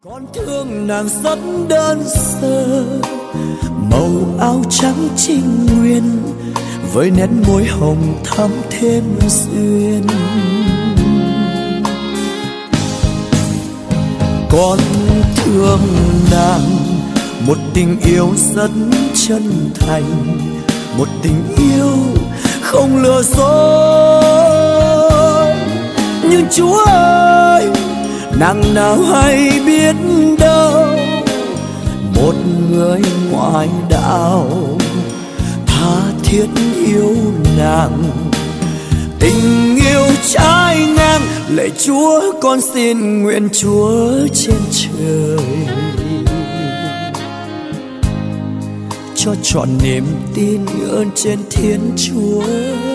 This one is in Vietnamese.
Con thương nàng rất đơn sơ, màu áo trắng trinh nguyên với nét môi hồng thắm thêm duyên. Con thương nàng một tình yêu rất chân thành, một tình yêu không lừa dối. Nhưng Chúa ơi, nàng nào hay biết đâu, một người ngoại đạo tha thiết yêu nàng. Tình yêu trái ngang, lạy Chúa con xin nguyện Chúa trên trời cho trọn niềm tin ơn trên Thiên Chúa.